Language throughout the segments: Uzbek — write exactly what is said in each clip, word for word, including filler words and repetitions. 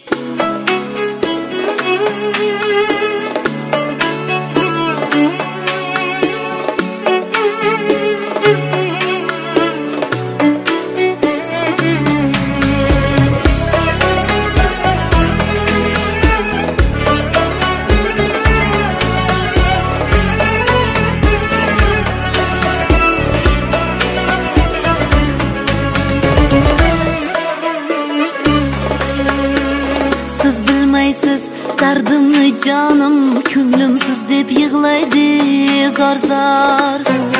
Siz bilmaysiz dardimni canım, ko'nglim siz deb yig'laydi zar zar.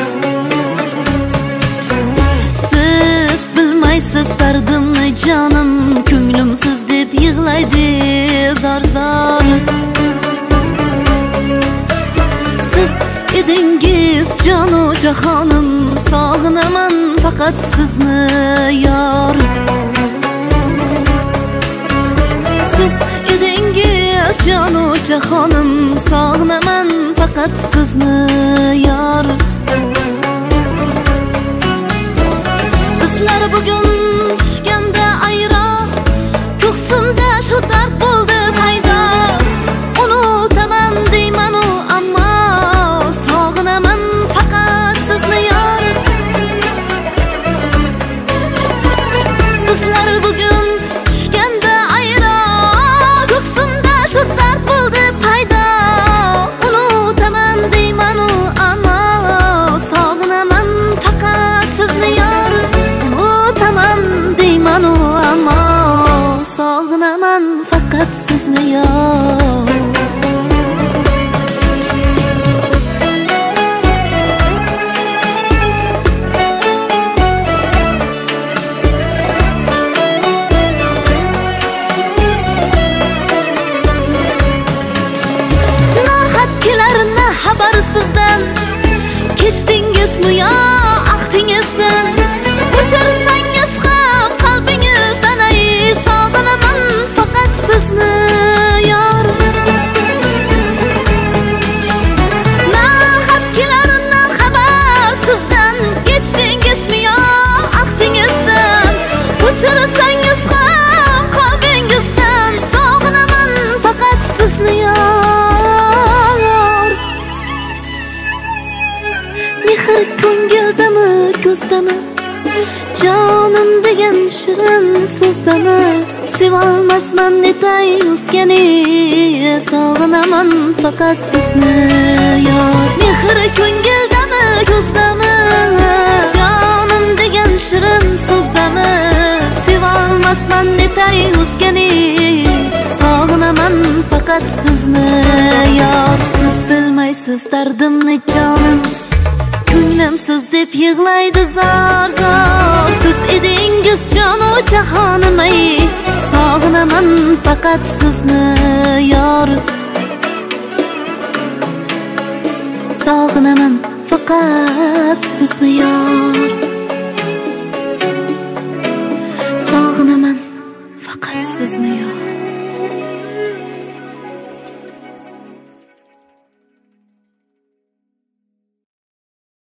Siz bilmaysiz dardimni canım, ko'nglim siz deb yig'laydi zar zar. Siz edingiz canu cahanım, sog'inaman faqat sizni yor. Siz edingiz canu cahanım, sog'inaman faqat sizni yor. Bizlar bugun tushganda ayro, ko'ksimda shu dard bo'ldi paydo. Unutaman deyman u ammo, sog'inaman faqat sizni yor. Bizlar bugun tushganda ayro, ko'ksimda shu dard bo'ldi paydo. Unutaman deyman u ammo, sog'inaman faqat sizni yor. Unutaman deyman u ammo, sog'inaman faqat sizni yor. Xabar sizdan, kechdingizmi yo ahdingizdan? O'chirsangiz ham qalbingizdan, ay sog'inaman faqat sizni yor. Nahot kelaridan xabar sizdan, kechdingizmi yo ahdingizdan? O'chirsangiz ham qalbingizdan, sog'inaman faqat sizni yor. Mehr ko'ngildami, ko'zdami, jonim degan shirin so'zdami? Sevolmasman netay o'zgani, sog'inaman faqat sizni yor. Mehr ko'ngildami, ko'zdami, jonim degan shirin so'zdami? Sevolmasman netay o'zgani, sog'inaman faqat sizni yor. Siz bilmaysiz dardimni jonim, ko'nglim siz deb yig'laydi zor zor. Siz edingiz jonu jahonim, ay sog'inaman faqat sizni yor. Sog'inaman faqat sizni yor. Sog'inaman faqat sizni yor.